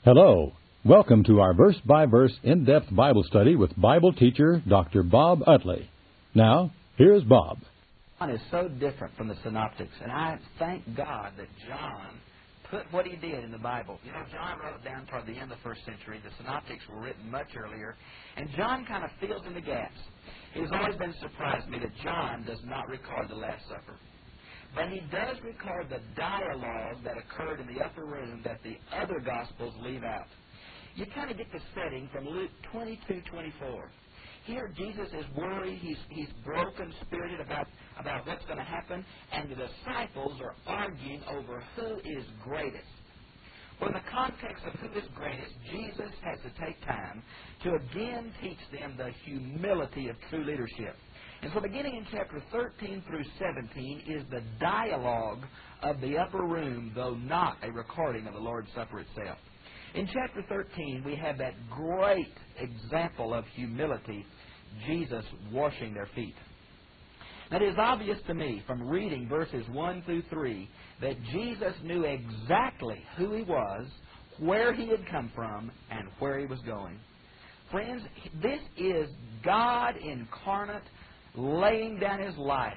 Hello. Welcome to our verse-by-verse in-depth Bible study with Bible teacher Dr. Bob Utley. Now, here's Bob. John is so different from the synoptics, and I thank God that John put what he did in the Bible. You know, John wrote down toward the end of the first century. The synoptics were written much earlier, and John kind of fills in the gaps. It has always been surprised me that John does not record the Last Supper. But he does record the dialogue that occurred in the upper room that the other Gospels leave out. You kind of get the setting from Luke 22:24. Here Jesus is worried, he's broken-spirited about what's going to happen, and the disciples are arguing over who is greatest. Well, in the context of who is greatest, Jesus has to take time to again teach them the humility of true leadership. And so beginning in chapter 13 through 17 is the dialogue of the upper room, though not a recording of the Lord's Supper itself. In chapter 13, we have that great example of humility, Jesus washing their feet. Now, it is obvious to me from reading verses 1 through 3 that Jesus knew exactly who he was, where he had come from, and where he was going. Friends, this is God incarnate laying down his life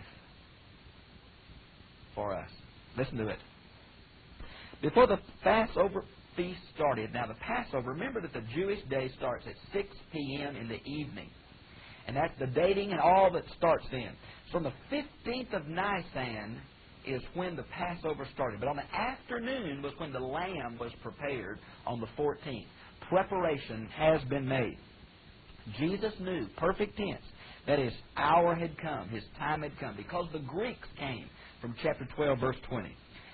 for us. Listen to it. Before the Passover feast started, now the Passover, remember that the Jewish day starts at 6 p.m. in the evening. And that's the dating and all that starts then. So on the 15th of Nisan is when the Passover started. But on the afternoon was when the lamb was prepared on the 14th. Preparation has been made. Jesus knew, perfect tense, that his hour had come, his time had come, because the Greeks came from chapter 12, verse 20.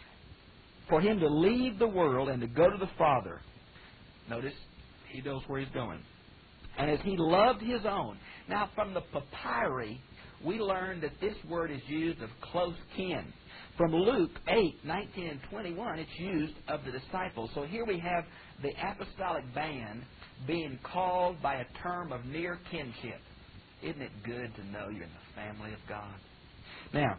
For him to leave the world and to go to the Father, notice, he knows where he's going. And as he loved his own. Now, from the papyri, we learn that this word is used of close kin. From Luke 8, 19 and 21, it's used of the disciples. So here we have the apostolic band being called by a term of near kinship. Isn't it good to know you're in the family of God? Now,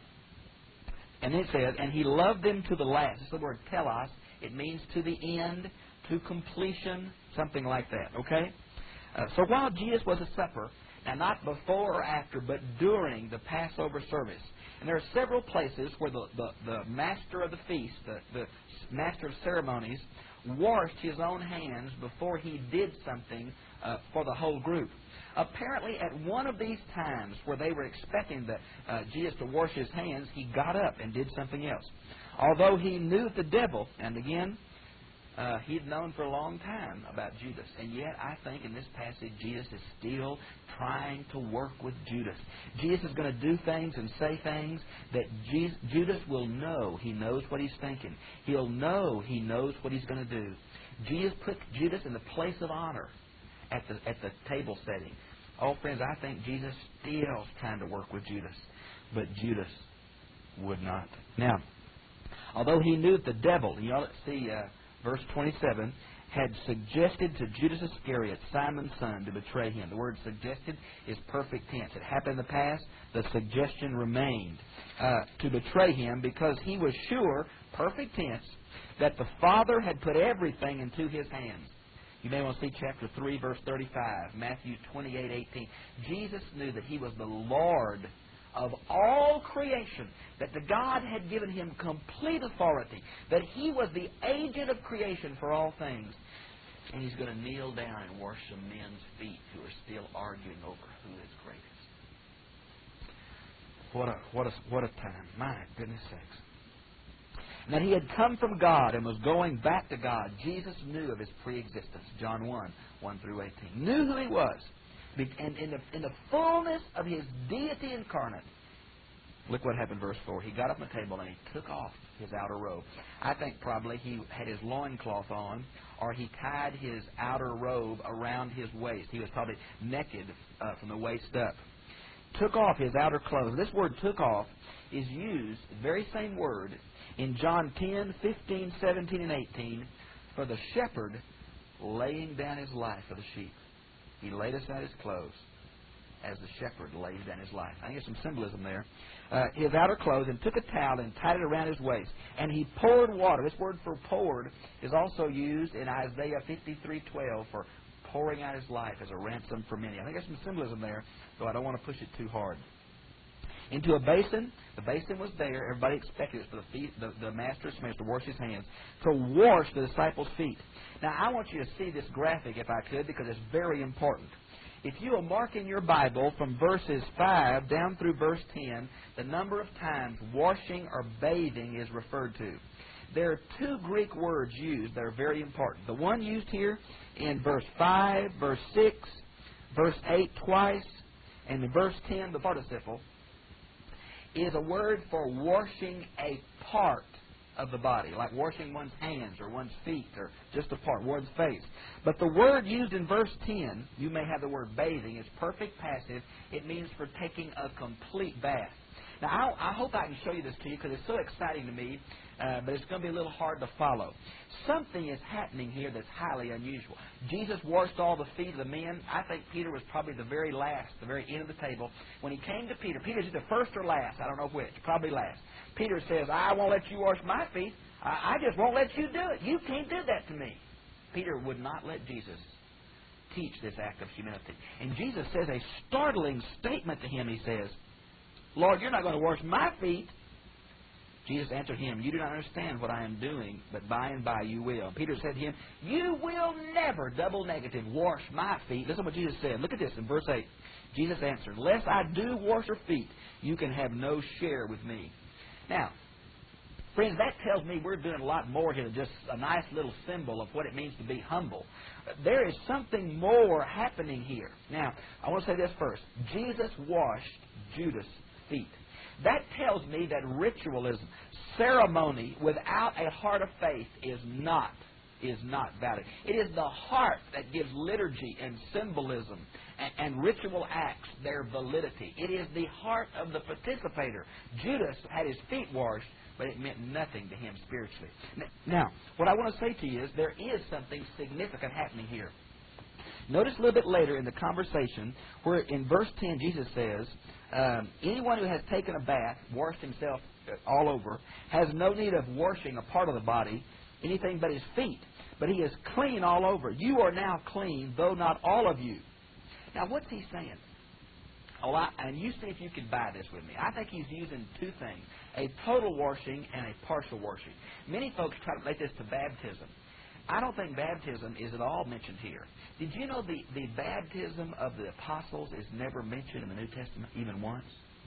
and it says, and he loved them to the last. It's the word telos. It means to the end, to completion, something like that, okay? So while Jesus was at supper, now not before or after, but during the Passover service, and there are several places where the master of the feast, the master of ceremonies, washed his own hands before he did something for the whole group. Apparently, at one of these times where they were expecting Jesus to wash his hands, he got up and did something else. Although he knew the devil, and again, he'd known for a long time about Judas. And yet, I think in this passage, Jesus is still trying to work with Judas. Jesus is going to do things and say things that Judas will know he knows what he's thinking. He'll know he knows what he's going to do. Jesus put Judas in the place of honor at the table setting. Oh, friends, I think Jesus still is trying to work with Judas. But Judas would not. Now, although he knew that the devil, you know, let's see, verse 27, had suggested to Judas Iscariot, Simon's son, to betray him. The word suggested is perfect tense. It happened in the past. The suggestion remained to betray him because he was sure, perfect tense, that the Father had put everything into his hands. You may want to see chapter 3, verse 35, Matthew 28:18. Jesus knew that he was the Lord of all creation, that the God had given him complete authority, that he was the agent of creation for all things. And he's going to kneel down and wash some men's feet who are still arguing over who is greatest. What a time. My goodness sakes. And that he had come from God and was going back to God. Jesus knew of his pre-existence. John 1, 1 through 18. Knew who he was. And in the fullness of his deity incarnate, look what happened, verse 4. He got up from the table and he took off his outer robe. I think probably he had his loincloth on, or he tied his outer robe around his waist. He was probably naked from the waist up. Took off his outer clothes. This word took off is used, the very same word, in John 10, 15, 17, and 18, for the shepherd laying down his life for the sheep. He laid aside his clothes as the shepherd lays down his life. I think there's some symbolism there. His outer clothes, and took a towel and tied it around his waist. And he poured water. This word for poured is also used in Isaiah 53:12 for pouring out his life as a ransom for many. I think there's some symbolism there, though I don't want to push it too hard. Into a basin. The basin was there. Everybody expected it for the master of ceremonies to wash his hands, to wash the disciples' feet. Now, I want you to see this graphic, if I could, because it's very important. If you will mark in your Bible from verses 5 down through verse 10, the number of times washing or bathing is referred to. There are two Greek words used that are very important. The one used here in verse 5, verse 6, verse 8 twice, and in verse 10, the participle, is a word for washing a part of the body, like washing one's hands or one's feet or just a part, one's face. But the word used in verse 10, you may have the word bathing, is perfect passive. It means for taking a complete bath. Now, I hope I can show you this to you because it's so exciting to me, but it's going to be a little hard to follow. Something is happening here that's highly unusual. Jesus washed all the feet of the men. I think Peter was probably the very last, the very end of the table. When he came to Peter, Peter's either first or last, I don't know which, probably last. Peter says, I won't let you wash my feet. I just won't let you do it. You can't do that to me. Peter would not let Jesus teach this act of humility. And Jesus says a startling statement to him. He says, Lord, you're not going to wash my feet. Jesus answered him, you do not understand what I am doing, but by and by you will. Peter said to him, you will never, double negative, wash my feet. Listen to what Jesus said. Look at this in verse 8. Jesus answered, lest I do wash your feet, you can have no share with me. Now, friends, that tells me we're doing a lot more here than just a nice little symbol of what it means to be humble. There is something more happening here. Now, I want to say this first. Jesus washed Judas' feet. That tells me that ritualism, ceremony without a heart of faith is not valid. It is the heart that gives liturgy and symbolism and ritual acts their validity. It is the heart of the participator. Judas had his feet washed, but it meant nothing to him spiritually. Now, what I want to say to you is there is something significant happening here. Notice a little bit later in the conversation where in verse 10 Jesus says, anyone who has taken a bath, washed himself all over, has no need of washing a part of the body, anything but his feet. But he is clean all over. You are now clean, though not all of you. Now, what's he saying? And you see if you can buy this with me. I think he's using two things, a total washing and a partial washing. Many folks try to make this to baptism. I don't think baptism is at all mentioned here. Did you know the baptism of the apostles is never mentioned in the New Testament even once?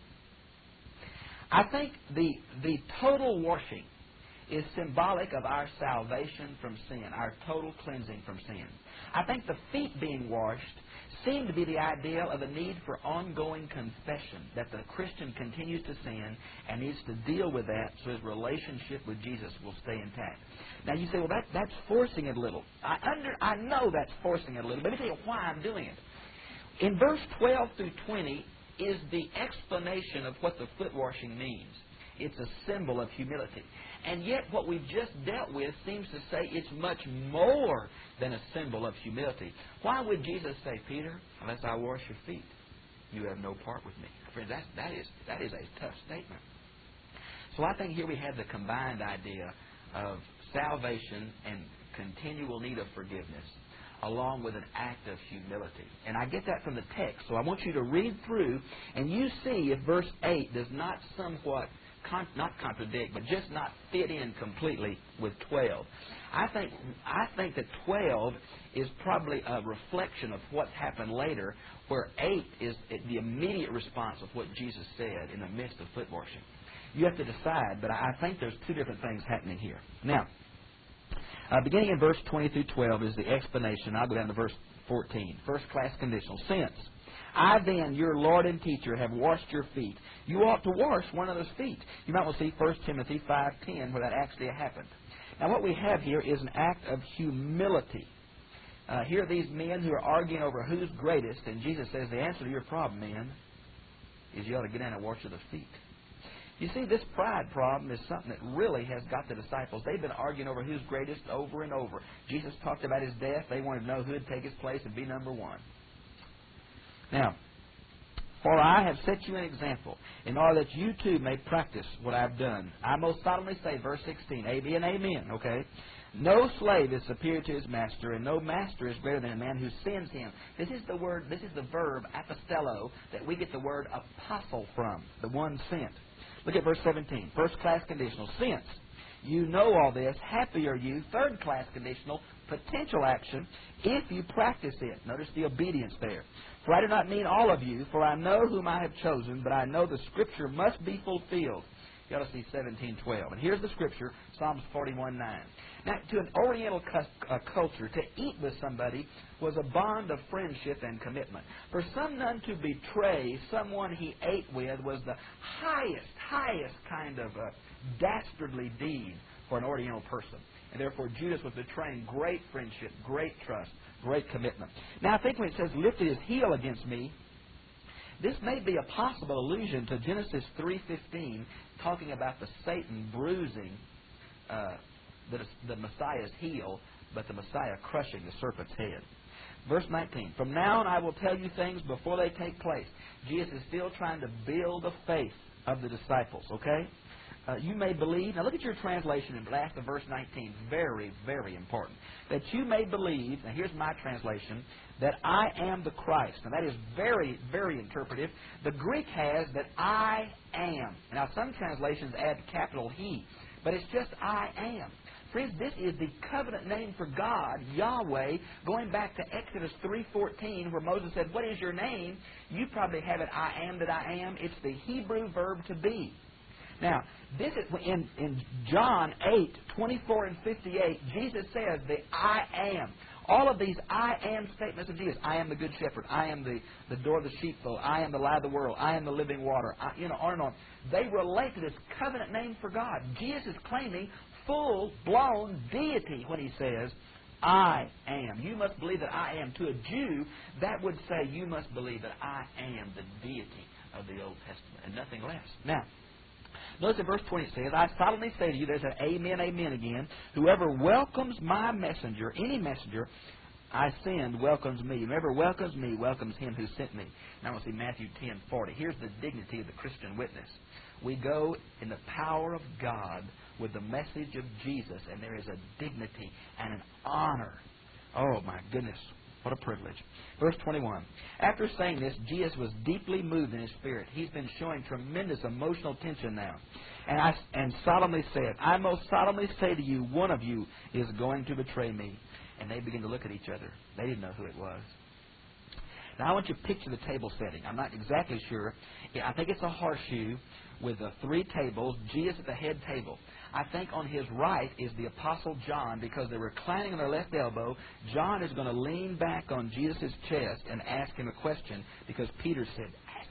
I think the total washing is symbolic of our salvation from sin, our total cleansing from sin. I think the feet being washed seem to be the ideal of a need for ongoing confession, that the Christian continues to sin and needs to deal with that so his relationship with Jesus will stay intact. Now you say, well, that's forcing it a little. I know that's forcing it a little, but let me tell you why I'm doing it. In verse 12 through 20 is the explanation of what the foot washing means. It's a symbol of humility. And yet what we've just dealt with seems to say it's much more than a symbol of humility. Why would Jesus say, Peter, unless I wash your feet, you have no part with me? Friends, that is a tough statement. So I think here we have the combined idea of salvation and continual need of forgiveness, along with an act of humility. And I get that from the text. So I want you to read through, and you see if verse 8 does not somewhat not contradict, but just not fit in completely with 12. I think that 12 is probably a reflection of what's happened later, where 8 is the immediate response of what Jesus said in the midst of foot washing. You have to decide, but I think there's two different things happening here. Now, beginning in verse 20 through 12 is the explanation. I'll go down to verse 14. First class conditional. Since I then, your Lord and teacher, have washed your feet, you ought to wash one another's feet. You might want to see 1 Timothy 5:10 where that actually happened. Now what we have here is an act of humility. Here are these men who are arguing over who's greatest, and Jesus says the answer to your problem, men, is you ought to get down and wash their feet. You see, this pride problem is something that really has got the disciples. They've been arguing over who's greatest over and over. Jesus talked about his death. They wanted to know who would take his place and be number one. Now, For I have set you an example, in order that you too may practice what I have done. I most solemnly say, verse 16, amen, amen, okay? No slave is superior to his master, and no master is greater than a man who sends him. This is the verb apostello that we get the word apostle from, the one sent. Look at verse 17, first class conditional, since you know all this, happy are you, third class conditional, potential action, if you practice it. Notice the obedience there. For I do not mean all of you, for I know whom I have chosen, but I know the Scripture must be fulfilled. You ought to see 17:12. And here's the Scripture, Psalms 41:9. Now, to an Oriental culture, to eat with somebody was a bond of friendship and commitment. For some none to betray someone he ate with was the highest kind of dastardly deed for an Oriental person. And therefore, Judas was betraying great friendship, great trust, great commitment. Now, I think when it says, lifted his heel against me, this may be a possible allusion to Genesis 3:15, talking about the Satan bruising the Messiah's heel, but the Messiah crushing the serpent's head. Verse 19, from now on I will tell you things before they take place. Jesus is still trying to build the faith of the disciples, okay? You may believe, now look at your translation in last of verse 19, very, very important. That you may believe, now here's my translation, that I am the Christ. Now that is very, very interpretive. The Greek has that I am. Now some translations add capital He, but it's just I am. Friends, this is the covenant name for God, Yahweh, going back to Exodus 3:14, where Moses said, what is your name? You probably have it, I am that I am. It's the Hebrew verb to be. Now, this is in John 8:24 and 58, Jesus says the I am. All of these I am statements of Jesus. I am the good shepherd. I am the door of the sheepfold. I am the light of the world. I am the living water. On and on. They relate to this covenant name for God. Jesus is claiming full-blown deity when he says, I am. You must believe that I am. To a Jew, that would say you must believe that I am the deity of the Old Testament and nothing less. Now, notice in verse 20 it says, I solemnly say to you, there's an amen, amen again. Whoever welcomes my messenger, any messenger I send, welcomes me. Whoever welcomes me, welcomes him who sent me. Now we'll see Matthew 10:40. Here's the dignity of the Christian witness. We go in the power of God with the message of Jesus, and there is a dignity and an honor. Oh, my goodness. What a privilege. Verse 21. After saying this, Jesus was deeply moved in his spirit. He's been showing tremendous emotional tension now. And solemnly said, I most solemnly say to you, one of you is going to betray me. And they begin to look at each other. They didn't know who it was. Now, I want you to picture the table setting. I'm not exactly sure. I think it's a horseshoe with the three tables, Jesus at the head table. I think on his right is the Apostle John, because they're reclining on their left elbow. John is going to lean back on Jesus' chest and ask him a question, because Peter said, ask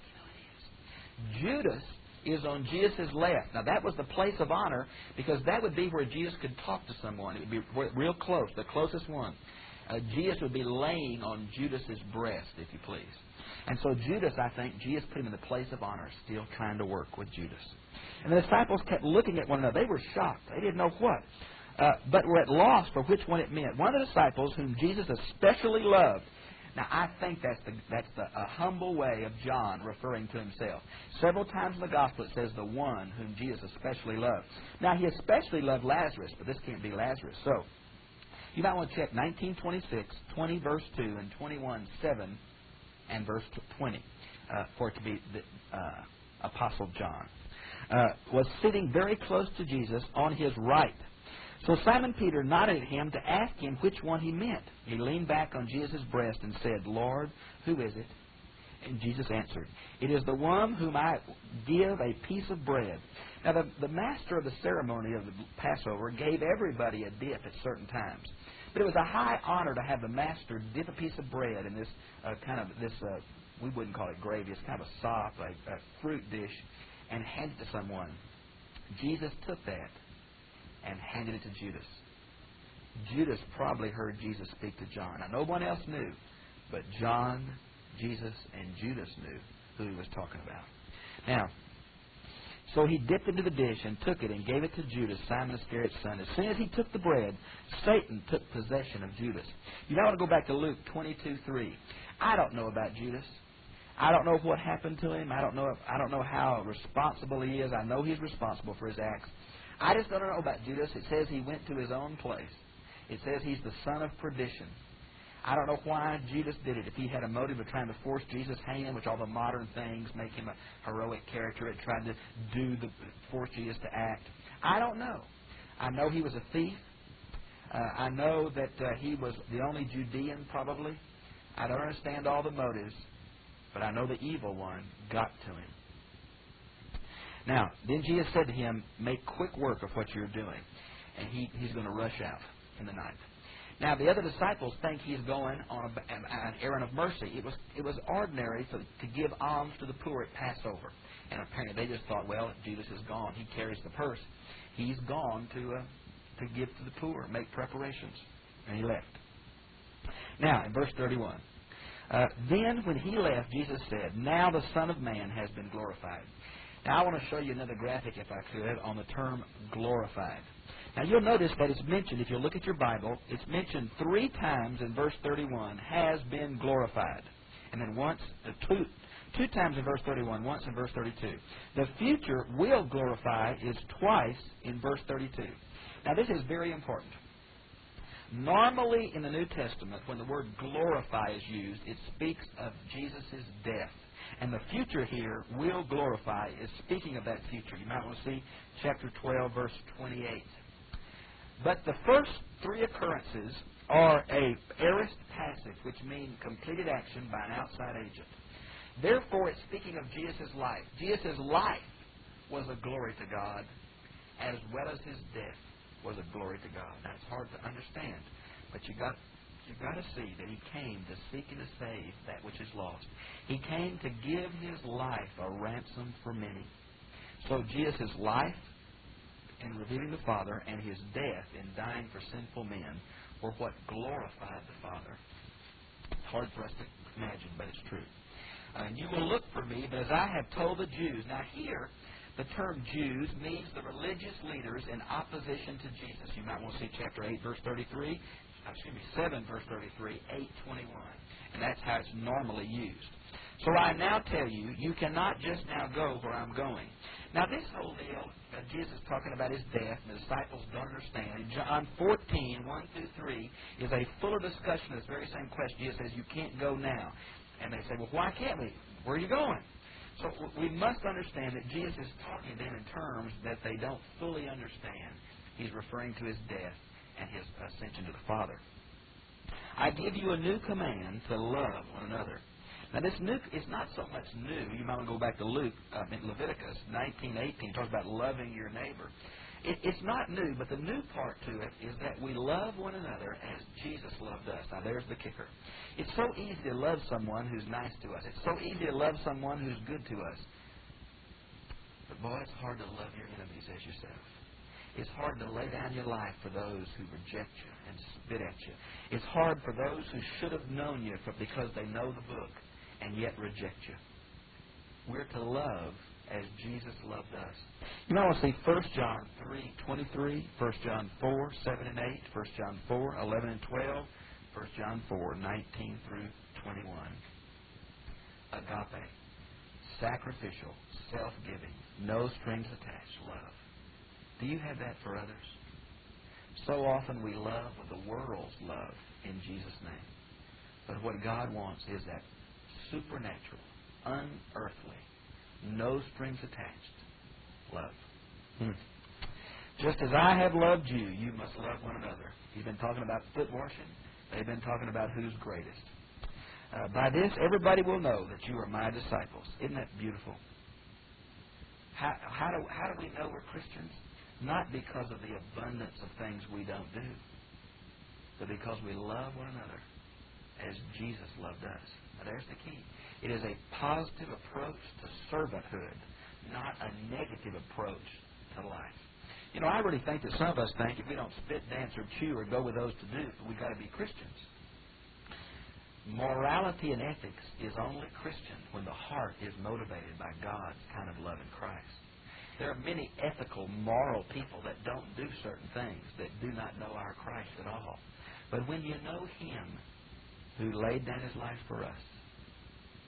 him who it is. Judas is on Jesus' left. Now, that was the place of honor, because that would be where Jesus could talk to someone. It would be real close, the closest one. Jesus would be laying on Judas' breast, if you please. And so Judas, I think, Jesus put him in the place of honor, still trying to work with Judas. And the disciples kept looking at one another. They were shocked. They didn't know what. But were at loss for which one it meant. One of the disciples whom Jesus especially loved. Now, I think that's a humble way of John referring to himself. Several times in the Gospel it says the one whom Jesus especially loved. Now, he especially loved Lazarus, but this can't be Lazarus. So, you might want to check 19:26, 20 verse 2, and 21:7 and verse 20 for it to be the Apostle John. Was sitting very close to Jesus on his right. So Simon Peter nodded at him to ask him which one he meant. He leaned back on Jesus' breast and said, Lord, who is it? And Jesus answered, it is the one whom I give a piece of bread. Now, the master of the ceremony of the Passover gave everybody a dip at certain times. But it was a high honor to have the master dip a piece of bread in this we wouldn't call it gravy, it's kind of a sop, a fruit dish, and hand it to someone. Jesus took that and handed it to Judas. Judas probably heard Jesus speak to John. Now, no one else knew, but John, Jesus, and Judas knew who he was talking about. Now, so he dipped into the dish and took it and gave it to Judas, Simon Iscariot's son. As soon as he took the bread, Satan took possession of Judas. You now want to go back to Luke 22:3. I don't know about Judas. I don't know what happened to him. I don't know how responsible he is. I know he's responsible for his acts. I just don't know about Judas. It says he went to his own place. It says he's the son of perdition. I don't know why Judas did it. If he had a motive of trying to force Jesus' hand, which all the modern things make him a heroic character at trying to force Jesus to act. I don't know. I know he was a thief. I know that he was the only Judean, probably. I don't understand all the motives, but I know the evil one got to him. Now, then Jesus said to him, make quick work of what you're doing. And he's going to rush out in the night. Now, the other disciples think he's going on an errand of mercy. It was ordinary to give alms to the poor at Passover. And apparently they just thought, well, Judas is gone. He carries the purse. He's gone to give to the poor, make preparations. And he left. Now, in verse 31, then when he left, Jesus said, now the Son of Man has been glorified. Now, I want to show you another graphic, if I could, on the term glorified. Now, you'll notice that it's mentioned, if you look at your Bible, it's mentioned 3 times in verse 31, has been glorified. And then once, two times in verse 31, once in verse 32. The future will glorify is twice in verse 32. Now, this is very important. Normally, in the New Testament, when the word glorify is used, it speaks of Jesus' death. And the future here, will glorify, is speaking of that future. You might want to see chapter 12, verse 28. But the first 3 occurrences are a aorist passive, which means completed action by an outside agent. Therefore, it's speaking of Jesus' life. Jesus' life was a glory to God, as well as his death was a glory to God. Now, it's hard to understand, but you've got to see that he came to seek and to save that which is lost. He came to give his life a ransom for many. So Jesus' life in revealing the Father and his death in dying for sinful men were what glorified the Father. It's hard for us to imagine, but it's true. And you will look for me, but as I have told the Jews. Now here, the term Jews means the religious leaders in opposition to Jesus. You might want to see chapter 8, verse 33. 7, verse 33, 8:21. And that's how it's normally used. So I now tell you, you cannot just now go where I'm going. Now this whole deal, Jesus talking about his death, and the disciples don't understand. In John 14, 1 through 3, is a fuller discussion of this very same question. Jesus says, you can't go now. And they say, well, why can't we? Where are you going? So we must understand that Jesus is talking to them in terms that they don't fully understand. He's referring to his death and his ascension to the Father. I give you a new command to love one another. Now, this new is not so much new. You might want to go back to Leviticus 19:18, talks about loving your neighbor. It's not new, but the new part to it is that we love one another as Jesus loved us. Now, there's the kicker. It's so easy to love someone who's nice to us. It's so easy to love someone who's good to us. But, boy, it's hard to love your enemies as yourself. It's hard to lay down your life for those who reject you and spit at you. It's hard for those who should have known you because they know the book and yet reject you. We're to love as Jesus loved us. You might want to see 1 John 3:23, 1 John 4, 7 and 8, 1 John 4, 11 and 12, 1 John 4, 19 through 21. Agape, sacrificial, self-giving, no strings attached love. Do you have that for others? So often we love with the world's love in Jesus' name. But what God wants is that supernatural, unearthly, no strings attached love. Just as I have loved you, you must love one another. He's been talking about foot washing. They've been talking about who's greatest. By this, everybody will know that you are my disciples. Isn't that beautiful? How do we know we're Christians? Not because of the abundance of things we don't do, but because we love one another as Jesus loved us. Now, there's the key. It is a positive approach to servanthood, not a negative approach to life. You know, I really think that some of us think if we don't spit, dance, or chew or go with those to do, we've got to be Christians. Morality and ethics is only Christian when the heart is motivated by God's kind of love in Christ. There are many ethical, moral people that don't do certain things, that do not know our Christ at all. But when you know Him who laid down His life for us,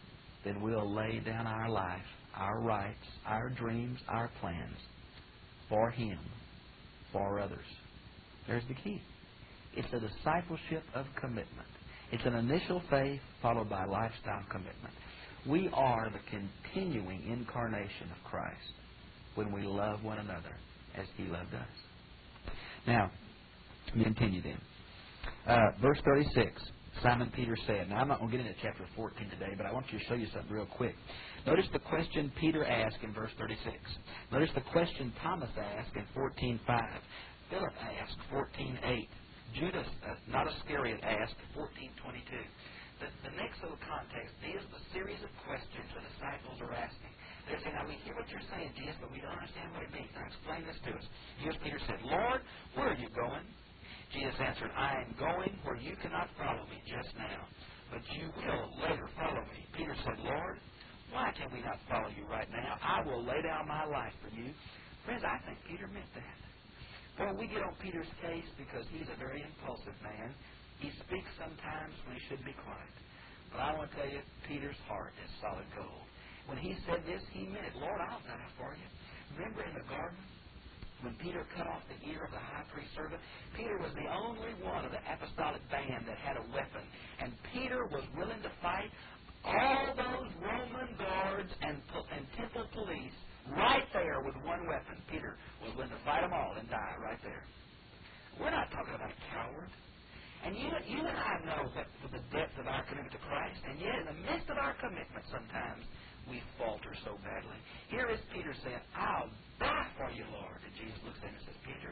then we'll lay down our life, our rights, our dreams, our plans for Him, for others. There's the key. It's a discipleship of commitment. It's an initial faith followed by lifestyle commitment. We are the continuing incarnation of Christ when we love one another as He loved us. Now, let me continue then. Verse 36, Simon Peter said. Now, I'm not going to get into chapter 14 today, but I want you to show you something real quick. Notice the question Peter asked in verse 36. Notice the question Thomas asked in 14:5. Philip asked 14:8. Judas, not Iscariot, asked 14:22. The next little context is the series of questions the disciples are asking. They're saying, now we hear what you're saying, Jesus, but we don't understand what it means. Now explain this to us. Here's Peter said, Lord, where are you going? Jesus answered, I am going where you cannot follow me just now, but you will later follow me. Peter said, Lord, why can we not follow you right now? I will lay down my life for you. Friends, I think Peter meant that. Well, we get on Peter's case because he's a very impulsive man. He speaks sometimes when he should be quiet. But I want to tell you, Peter's heart is solid gold. When he said this, he meant it. Lord, I'll die for you. Remember in the garden when Peter cut off the ear of the high priest's servant? Peter was the only one of the apostolic band that had a weapon. And Peter was willing to fight all those Roman guards and temple police right there with one weapon. Peter was willing to fight them all and die right there. We're not talking about a coward. And you and I know that for the depth of our commitment to Christ, and yet in the midst of our commitment sometimes we falter so badly. Here is Peter saying, I'll die for you, Lord. And Jesus looks at him and says, Peter,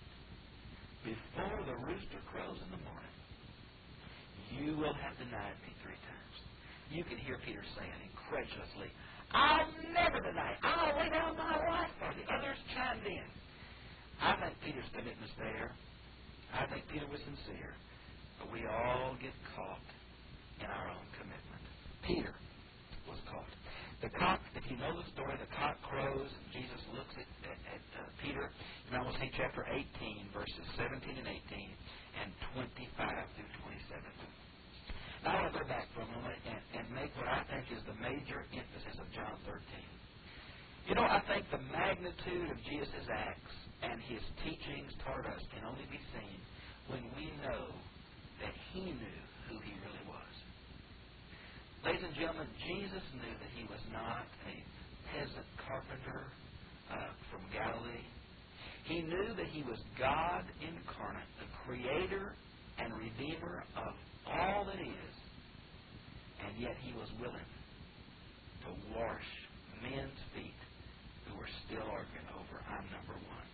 before the rooster crows in the morning, you will have denied me 3 times. You can hear Peter saying incredulously, I'll never deny it. I'll lay down my life for you. Others chimed in. I think Peter's commitment's there. I think Peter was sincere. But we all get caught in our own commitment. Peter was caught. The cock, if you know the story, the cock crows and Jesus looks at Peter. You might want to see chapter 18, verses 17 and 18, and 25 through 27. Now I want to go back for a moment and make what I think is the major emphasis of John 13. You know, I think the magnitude of Jesus' acts and His teachings toward us can only be seen when we know that He knew who He really was. Ladies and gentlemen, Jesus knew that He was not a peasant carpenter from Galilee. He knew that He was God incarnate, the Creator and Redeemer of all that is. And yet He was willing to wash men's feet who were still arguing over, I'm number one.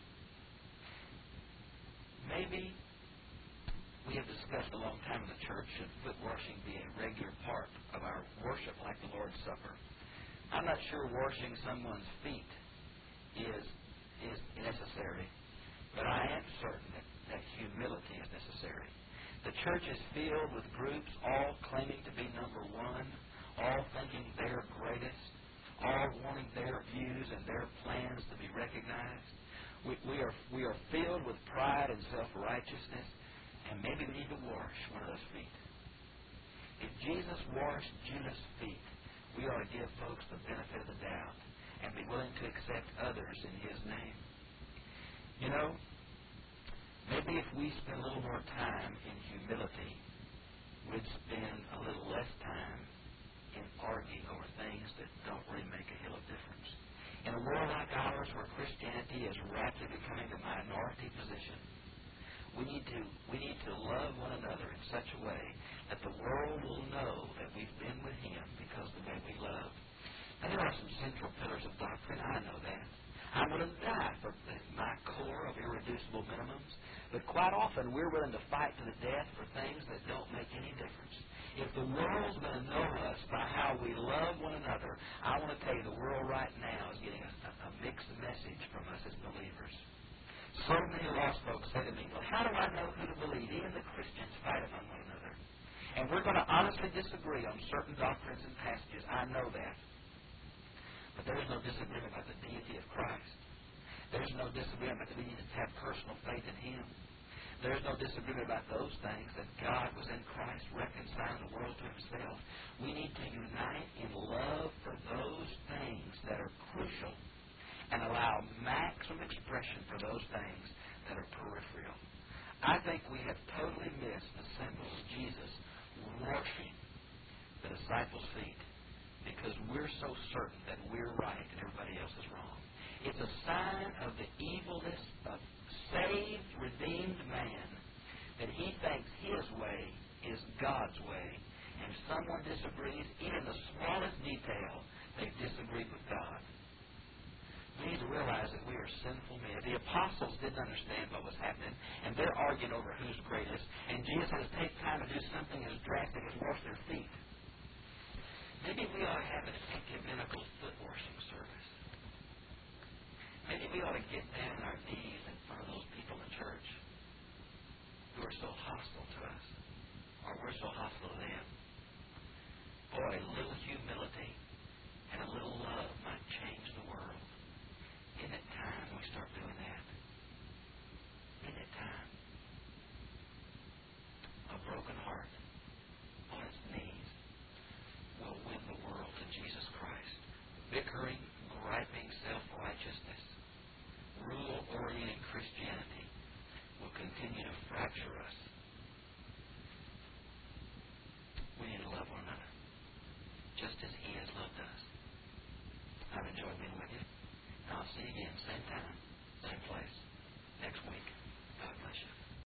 Maybe we have discussed a long time in the church, should foot washing be a regular part of our worship like the Lord's Supper? I'm not sure washing someone's feet is necessary, but I am certain that humility is necessary. The church is filled with groups all claiming to be number one, all thinking they're greatest, all wanting their views and their plans to be recognized. We are filled with pride and self-righteousness, and maybe we need to wash one of those feet. If Jesus washed Judas' feet, we ought to give folks the benefit of the doubt and be willing to accept others in His name. You know, maybe if we spend a little more time in humility, we'd spend a little less time in arguing over things that don't really make a hill of difference. In a world like ours where Christianity is rapidly becoming a minority position, we need to love one another in such a way that the world will know that we've been with Him because of the way we love. Now, there are some central pillars of doctrine. I know that. I'm willing to die for my core of irreducible minimums. But quite often, we're willing to fight to the death for things that don't make any difference. If the world's going to know us by how we love one another, I want to tell you the world right now is getting a mixed message from us as believers. So many lost folks say to me, well, how do I know who to believe? Even the Christians fight among one another. And we're going to honestly disagree on certain doctrines and passages. I know that. But there is no disagreement about the deity of Christ. There's no disagreement that we need to have personal faith in Him. There's no disagreement about those things, that God was in Christ reconciling the world to Himself. We need to unite in love washing the disciples' feet because we're so certain that we're right and everybody else is wrong. It's a sign of the evilness of saved, redeemed man that he thinks his way is God's way. And if someone disagrees, even the smallest detail, they've disagreed with God. We need to realize that we are sinful men. The apostles didn't understand what was happening, and they're arguing over who's greatest. And Jesus says, take time to do something as drastic as wash their feet. Maybe we ought to have an ecumenical foot washing service. Maybe we ought to get down on our knees in front of those people in church who are so hostile to us, or we're so hostile to them. Boy, a little humility and a little love might change the world. Isn't it time we start doing that? Isn't it time? A broken heart on its knees will win the world to Jesus Christ. Bickering, griping self-righteousness, rule-oriented Christianity will continue to fracture us. We need to love one another, just as He has loved us. I've enjoyed being with you. I'll see you again, same time, same place, next week.